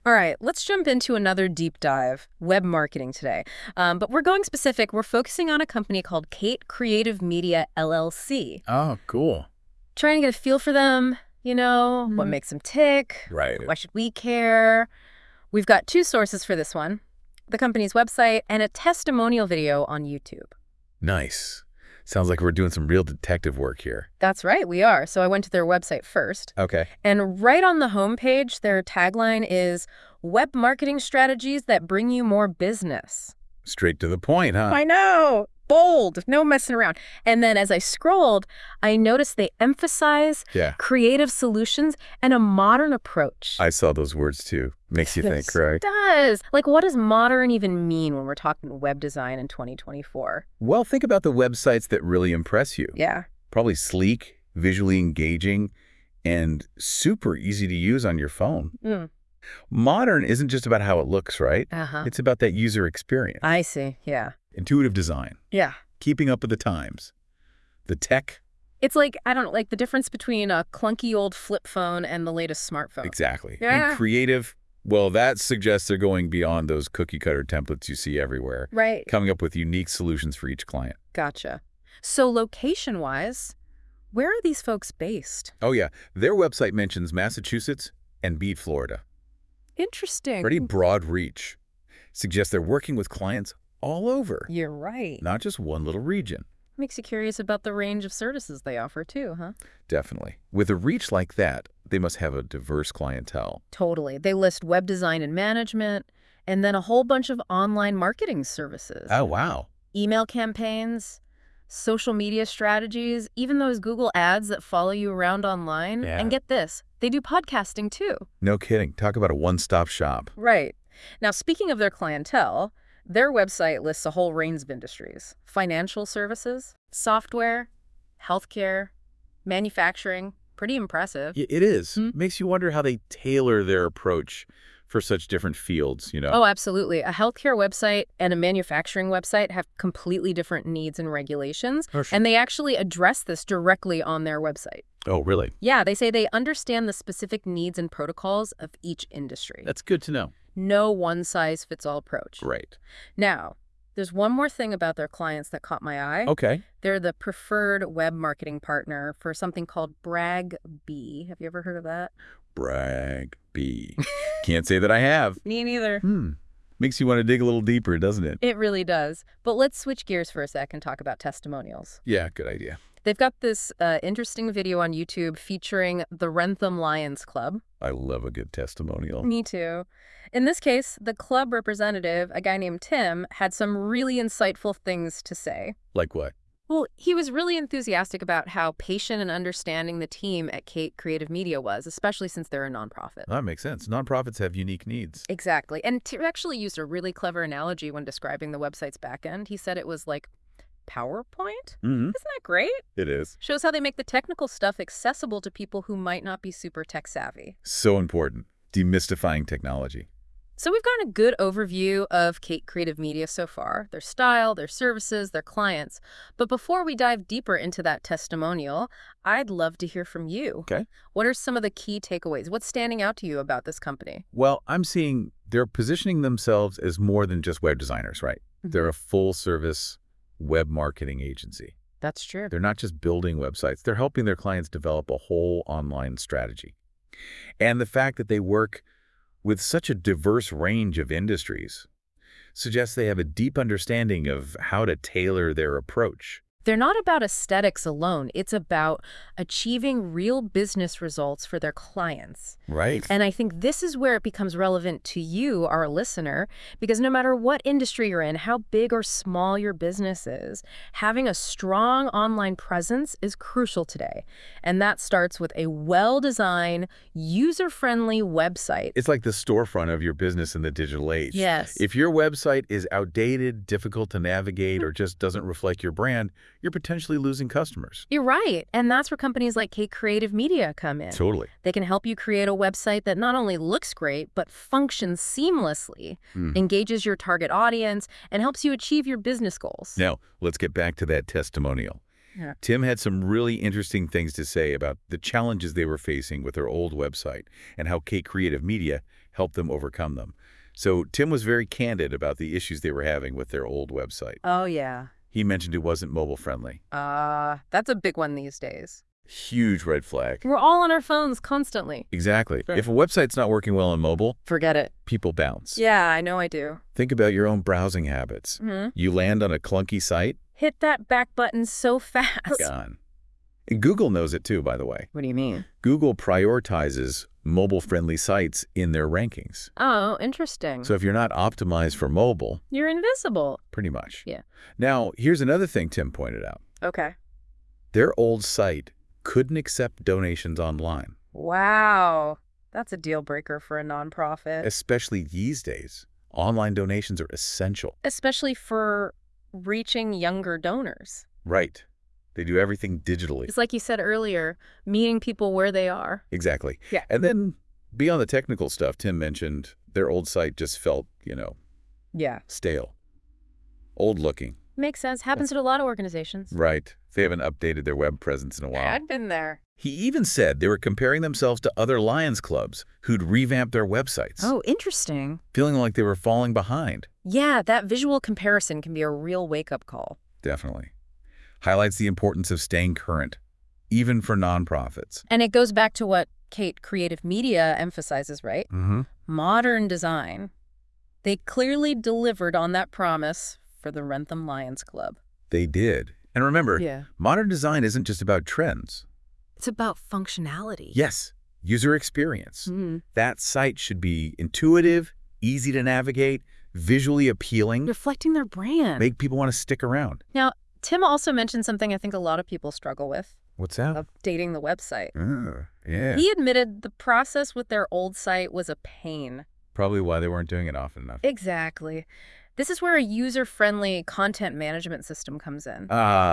All right, let's jump into another deep dive, web marketing today. But we're going specific. We're focusing on a company called Kate Creative Media LLC. Oh, cool. Trying to get a feel for them, what makes them tick, Right. why should we care? We've got two sources for this one, the company's website and a testimonial video on YouTube. Nice. Sounds like we're doing some real detective work here. That's right, we are. So I went to their website first. Okay. And right on the homepage, their tagline is web marketing strategies that bring you more business. Straight to the point, huh? I know. Bold. No messing around. And then as I scrolled, I noticed they emphasize Yeah. creative solutions and a modern approach. I saw those words too. Makes you think, It right? does. Like, what does modern even mean when we're talking web design in 2024? Well, think about the websites that really impress you. Yeah. Probably sleek, visually engaging, and super easy to use on your phone. Mm. Modern isn't just about how it looks, right? Uh-huh. It's about that user experience. I see. Yeah. Intuitive design. Yeah. Keeping up with the times. The tech. It's like, I don't know, like the difference between a clunky old flip phone and the latest smartphone. Exactly. Yeah. And creative, well, that suggests they're going beyond those cookie-cutter templates you see everywhere. Right. Coming up with unique solutions for each client. Gotcha. So location-wise, where are these folks based? Oh, yeah. Their website mentions Massachusetts and Bede, Florida. Interesting. Pretty broad reach. Suggests they're working with clients all over, You're right. not just one little region. Makes you curious about the range of services they offer too, huh? Definitely. With a reach like that, they must have a diverse clientele. Totally. They list web design and management, and then a whole bunch of online marketing services. Oh, wow. Email campaigns, social media strategies, even those Google ads that follow you around online. Yeah. And get this, they do podcasting too. No kidding. Talk about a one-stop shop. Right. Now, speaking of their clientele, their website lists a whole range of industries: financial services, software, healthcare, manufacturing. Pretty impressive. It is. Hmm? Makes you wonder how they tailor their approach for such different fields, Oh, absolutely. A healthcare website and a manufacturing website have completely different needs and regulations, Oh, sure. and they actually address this directly on their website. Oh, really? Yeah, they say they understand the specific needs and protocols of each industry. That's good to know. No one-size-fits-all approach. Right. Now, there's one more thing about their clients that caught my eye. Okay. They're the preferred web marketing partner for something called Bragg B. Have you ever heard of that? Bragg B. Can't say that I have. Me neither. Makes you want to dig a little deeper, doesn't it? It really does. But let's switch gears for a sec and talk about testimonials. Yeah, good idea. They've got this interesting video on YouTube featuring the Wrentham Lions Club. I love a good testimonial. Me too. In this case, the club representative, a guy named Tim, had some really insightful things to say. Like what? Well, he was really enthusiastic about how patient and understanding the team at Kate Creative Media was, especially since they're a nonprofit. That makes sense. Nonprofits have unique needs. Exactly. And Tim actually used a really clever analogy when describing the website's backend. He said it was like PowerPoint. Mm-hmm. Isn't that great? It is. Shows how they make the technical stuff accessible to people who might not be super tech savvy. So important. Demystifying technology. So we've gotten a good overview of Kate Creative Media so far, their style, their services, their clients. But before we dive deeper into that testimonial, I'd love to hear from you. Okay. What are some of the key takeaways? What's standing out to you about this company? Well, I'm seeing they're positioning themselves as more than just web designers, right? They're a full-service web marketing agency. That's true. They're not just building websites. They're helping their clients develop a whole online strategy. And the fact that they work with such a diverse range of industries suggests they have a deep understanding of how to tailor their approach. They're not about aesthetics alone. It's about achieving real business results for their clients. Right. And I think this is where it becomes relevant to you, our listener, because no matter what industry you're in, how big or small your business is, having a strong online presence is crucial today. And that starts with a well-designed, user-friendly website. It's like the storefront of your business in the digital age. Yes. If your website is outdated, difficult to navigate, or just doesn't reflect your brand, you're potentially losing customers. You're right. And that's where companies like Kate Creative Media come in. Totally. They can help you create a website that not only looks great, but functions seamlessly, engages your target audience, and helps you achieve your business goals. Now, let's get back to that testimonial. Yeah. Tim had some really interesting things to say about the challenges they were facing with their old website and how Kate Creative Media help them overcome them. So Tim was very candid about the issues they were having with their old website. Oh, yeah. He mentioned it wasn't mobile friendly. That's a big one these days. Huge red flag. We're all on our phones constantly. Exactly. Sure. If a website's not working well on mobile, Forget it. people bounce. Yeah, I know I do. Think about your own browsing habits. You land on a clunky site, Hit that back button so fast. gone. And Google knows it too, by the way. What do you mean? Google prioritizes mobile-friendly sites in their rankings. Oh, interesting. So if you're not optimized for mobile, You're invisible. pretty much. Yeah. Now, here's another thing Tim pointed out. Okay. Their old site couldn't accept donations online, Wow. That's a deal breaker for a nonprofit. especially these days. Online donations are essential. Especially for reaching younger donors. Right. They do everything digitally. It's like you said earlier, meeting people where they are. Exactly. Yeah. And then beyond the technical stuff, Tim mentioned their old site just felt, Yeah. stale, old looking. Makes sense. Happens to a lot of organizations. Right. They haven't updated their web presence in a while. I'd been there. He even said they were comparing themselves to other Lions clubs who'd revamped their websites, Oh, interesting. feeling like they were falling behind. Yeah, that visual comparison can be a real wake-up call. Definitely. Highlights the importance of staying current, even for nonprofits. And it goes back to what Kate Creative Media emphasizes, right? Modern design. They clearly delivered on that promise for the Wrentham Lions Club. They did. And remember, Yeah. modern design isn't just about trends. It's about functionality. Yes, user experience. Mhm. That site should be intuitive, easy to navigate, visually appealing, Reflecting their brand. make people want to stick around. Now, Tim also mentioned something I think a lot of people struggle with, What's that? updating the website. Yeah. He admitted the process with their old site was a pain. Probably why they weren't doing it often enough. Exactly. This is where a user-friendly content management system comes in.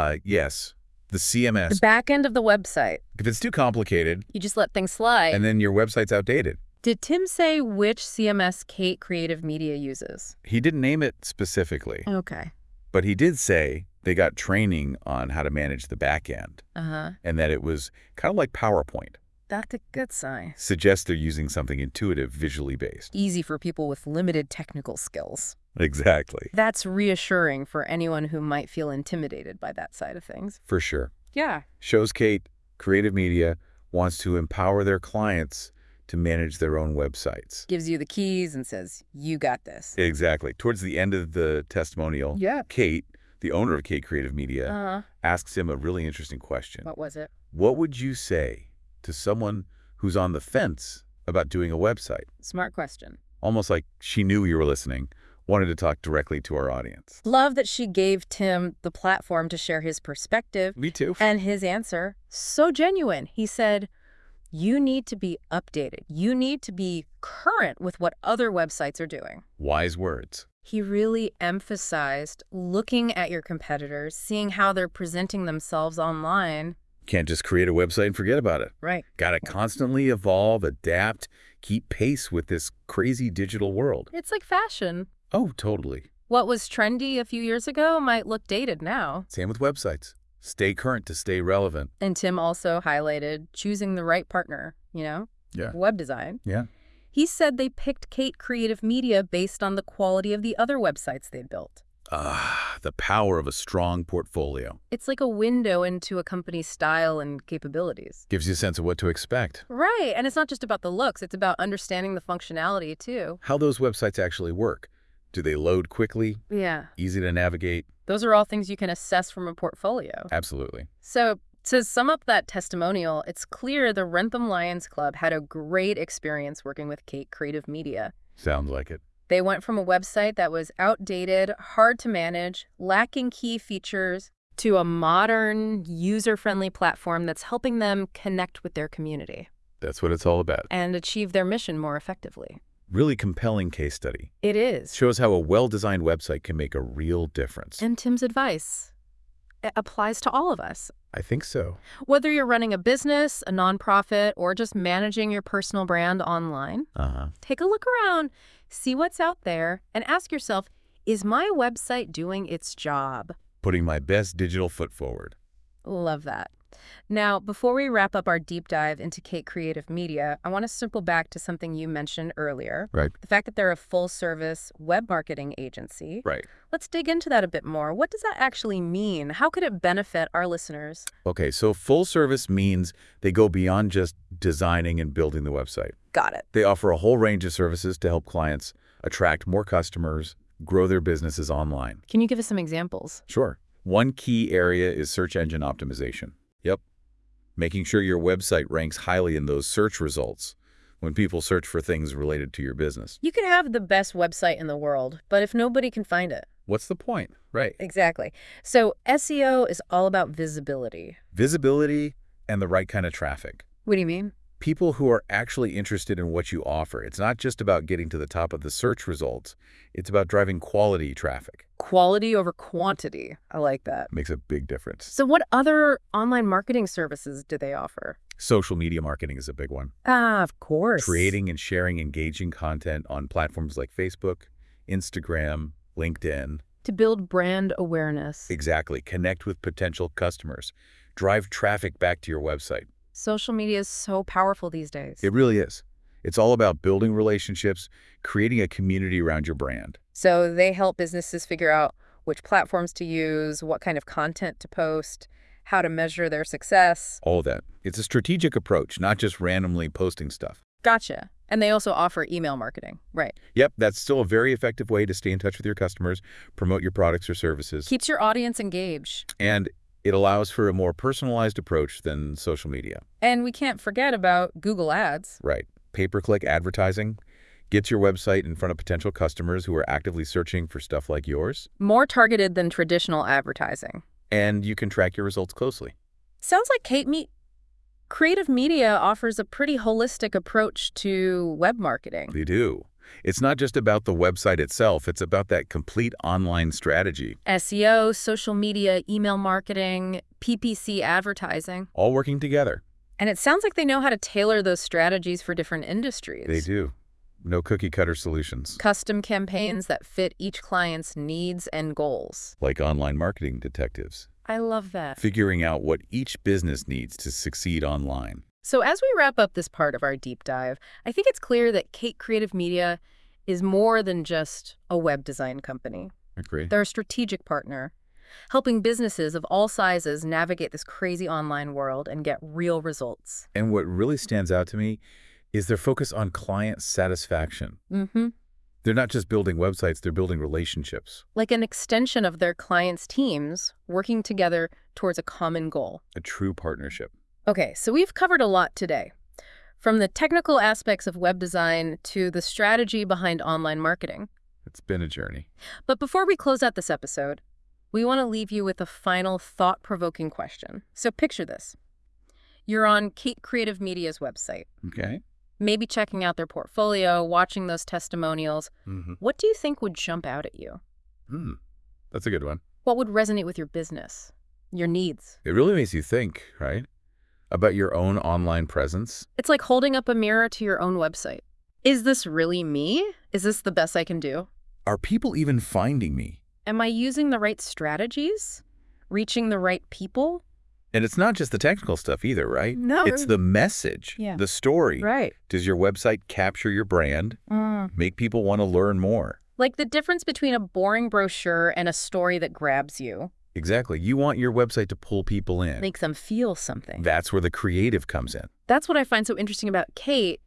Yes. The The CMS. back end of the website. If it's too complicated, You just let things slide. and then your website's outdated. Did Tim say which CMS Kate Creative Media uses? He didn't name it specifically, Okay. but he did say they got training on how to manage the back end, Uh-huh. and that it was kind of like PowerPoint. That's a good sign. Suggests they're using something intuitive, visually based. Easy for people with limited technical skills. Exactly. That's reassuring for anyone who might feel intimidated by that side of things. For sure. Yeah. Shows Kate, Creative Media, wants to empower their clients to manage their own websites. Gives you the keys and says, you got this. Exactly. Towards the end of the testimonial, Yeah. Kate, the owner of Kate Creative Media, Uh-huh. asks him a really interesting question. What was it? What would you say to someone who's on the fence about doing a website? Smart question. Almost like she knew you were listening, wanted to talk directly to our audience. Love that she gave Tim the platform to share his perspective. Me too. And his answer, so genuine. He said, you need to be updated. You need to be current with what other websites are doing. Wise words. He really emphasized looking at your competitors, seeing how they're presenting themselves online. Can't just create a website and forget about it. Right. Got to constantly evolve, adapt, keep pace with this crazy digital world. It's like fashion. Oh, totally. What was trendy a few years ago might look dated now. Same with websites. Stay current to stay relevant. And Tim also highlighted choosing the right partner, Yeah. web design. Yeah. He said they picked Kate Creative Media based on the quality of the other websites they'd built. The power of a strong portfolio. It's like a window into a company's style and capabilities. Gives you a sense of what to expect. Right, and it's not just about the looks, it's about understanding the functionality too. How those websites actually work. Do they load quickly? Yeah, Easy to navigate? those are all things you can assess from a portfolio. Absolutely. So, to sum up that testimonial, it's clear the Wrentham Lions Club had a great experience working with Kate Creative Media. Sounds like it. They went from a website that was outdated, hard to manage, lacking key features, to a modern, user-friendly platform that's helping them connect with their community That's what it's all about. and achieve their mission more effectively. Really compelling case study. It is. Shows how a well-designed website can make a real difference. And Tim's advice applies to all of us. I think so. Whether you're running a business, a nonprofit, or just managing your personal brand online, take a look around, see what's out there, and ask yourself, is my website doing its job? Putting my best digital foot forward. Love that. Now, before we wrap up our deep dive into Kate Creative Media, I want to circle back to something you mentioned earlier, Right. the fact that they're a full-service web marketing agency. Right. Let's dig into that a bit more. What does that actually mean? How could it benefit our listeners? Okay, so full service means they go beyond just designing and building the website. Got it. They offer a whole range of services to help clients attract more customers, grow their businesses online. Can you give us some examples? Sure. One key area is search engine optimization. Yep. Making sure your website ranks highly in those search results when people search for things related to your business. You can have the best website in the world, but if nobody can find it. What's the point? Right. Exactly. So SEO is all about visibility. Visibility and the right kind of traffic. What do you mean? People who are actually interested in what you offer. It's not just about getting to the top of the search results. It's about driving quality traffic. Quality over quantity. I like that. Makes a big difference. So what other online marketing services do they offer? Social media marketing is a big one. Ah, of course. Creating and sharing engaging content on platforms like Facebook, Instagram, LinkedIn. To build brand awareness. Exactly. Connect with potential customers. Drive traffic back to your website. Social media is so powerful these days. It really is. It's all about building relationships, creating a community around your brand. So they help businesses figure out which platforms to use, what kind of content to post, how to measure their success. All of that. It's a strategic approach, not just randomly posting stuff. Gotcha. And they also offer email marketing. Right. Yep, that's still a very effective way to stay in touch with your customers, promote your products or services. Keeps your audience engaged. And it allows for a more personalized approach than social media. And we can't forget about Google Ads. Right. Pay-per-click advertising gets your website in front of potential customers who are actively searching for stuff like yours. More targeted than traditional advertising. And you can track your results closely. Sounds like Creative Media offers a pretty holistic approach to web marketing. They do. It's not just about the website itself. It's about that complete online strategy. SEO, social media, email marketing, PPC advertising. All working together. And it sounds like they know how to tailor those strategies for different industries. They do. No cookie-cutter solutions. Custom campaigns that fit each client's needs and goals. Like online marketing detectives. I love that. Figuring out what each business needs to succeed online. So as we wrap up this part of our deep dive, I think it's clear that Kate Creative Media is more than just a web design company. Agree. They're a strategic partner, helping businesses of all sizes navigate this crazy online world and get real results. And what really stands out to me is their focus on client satisfaction. Mm-hmm. They're not just building websites, they're building relationships. Like an extension of their clients' teams working together towards a common goal. A true partnership. Okay, so we've covered a lot today. From the technical aspects of web design to the strategy behind online marketing. It's been a journey. But before we close out this episode, we want to leave you with a final thought-provoking question. So picture this. You're on Kate Creative Media's website. Okay. Maybe checking out their portfolio, watching those testimonials. Mm-hmm. What do you think would jump out at you? That's a good one. What would resonate with your business, your needs? It really makes you think, right? About your own online presence. It's like holding up a mirror to your own website. Is this really me? Is this the best I can do? Are people even finding me? Am I using the right strategies? Reaching the right people? And it's not just the technical stuff either, right? No. It's the message, the story. Right. Does your website capture your brand? Make people want to learn more? Like the difference between a boring brochure and a story that grabs you. Exactly. You want your website to pull people in. Make them feel something. That's where the creative comes in. That's what I find so interesting about Kate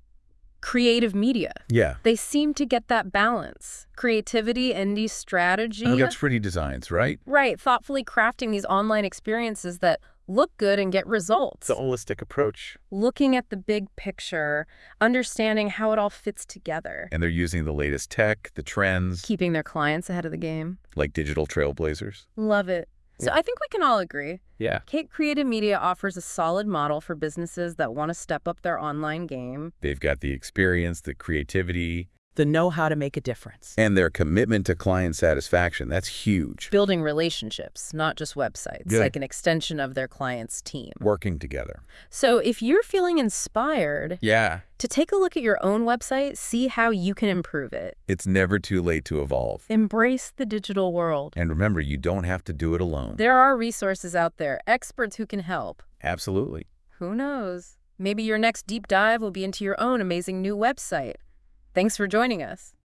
Creative Media. Yeah. They seem to get that balance. Creativity, indie strategy. And that's pretty designs, right? Right. Thoughtfully crafting these online experiences that look good and get results. It's a holistic approach. Looking at the big picture, understanding how it all fits together. And they're using the latest tech, the trends. Keeping their clients ahead of the game. Like digital trailblazers. Love it. So I think we can all agree. Yeah. Kate Creative Media offers a solid model for businesses that want to step up their online game. They've got the experience, the creativity, the know-how to make a difference. And their commitment to client satisfaction, that's huge. Building relationships, not just websites, Good. like an extension of their client's team. Working together. So if you're feeling inspired Yeah. to take a look at your own website, see how you can improve it. It's never too late to evolve. Embrace the digital world. And remember, you don't have to do it alone. There are resources out there, experts who can help. Absolutely. Who knows? Maybe your next deep dive will be into your own amazing new website. Thanks for joining us.